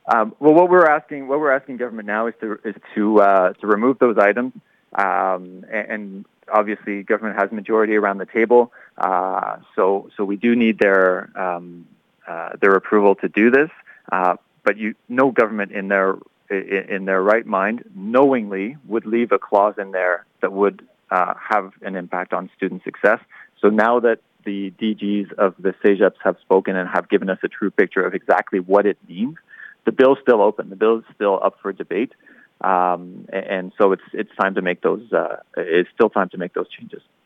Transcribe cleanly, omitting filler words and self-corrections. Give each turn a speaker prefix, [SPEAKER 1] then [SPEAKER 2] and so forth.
[SPEAKER 1] Well, what we're asking government now is to remove those items, and obviously government has majority around the table, so we do need their approval to do this. But no government in their right mind knowingly would leave a clause in there that would have an impact on student success. So now that the DGs of the CEGEPs have spoken and have given us a true picture of exactly what it means, the bill's still open. The bill is still up for debate, and so it's time to make those. It's still time to make those changes.